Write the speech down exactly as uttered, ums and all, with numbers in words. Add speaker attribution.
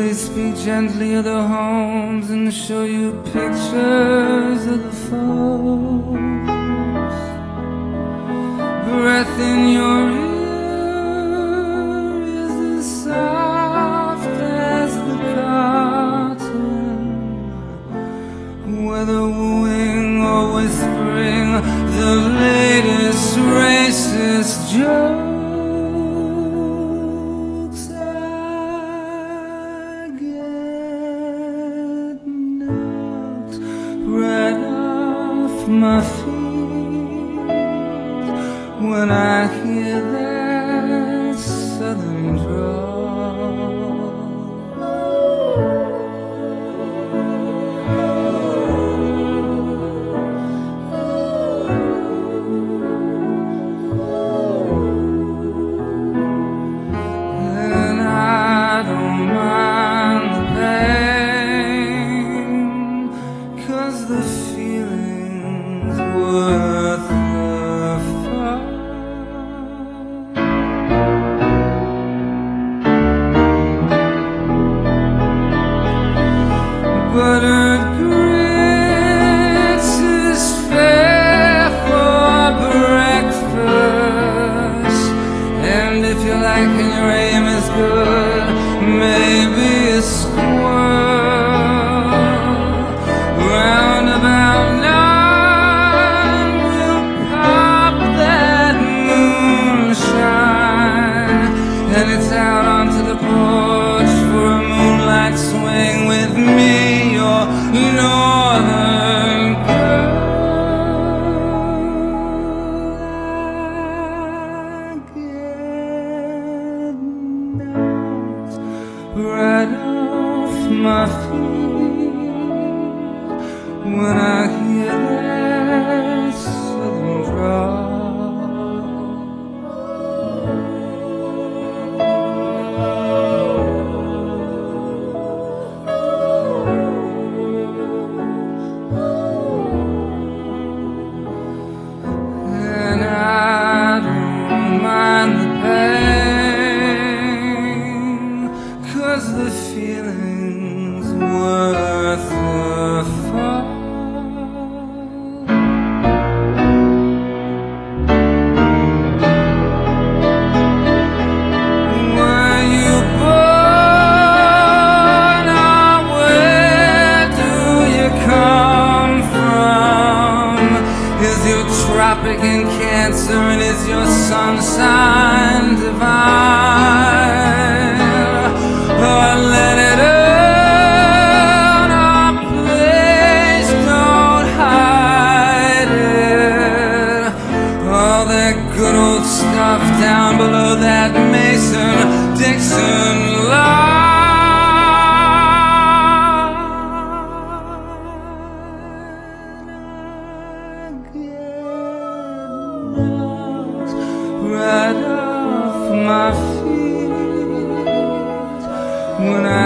Speaker 1: we speak gently of the homes and show you pictures of the folks. Breath in your ear is as soft as the cotton, whether wooing or whispering the latest racist joke. Right off my feet when I hear that southern drawl. And I don't mind the pain, 'cause the feeling's worth the fight. Buttered grits is fair for breakfast, and if you like and your aim is good, maybe a squirrel. Round about nine, we'll pop that moonshine, and it's out onto the porch for a moonlight swing with me, your northern girl. I get knocked right off my feet when I hear that southern drawl. And I don't mind the pain, 'cause the feeling's worth the fight. Were you born, or where do you come from? Is your tropic in Cancer, and is your sun sign divine? Or let it earn, or please don't hide it. All that good old stuff down below that Mason-Dixon line. Right off my feet when I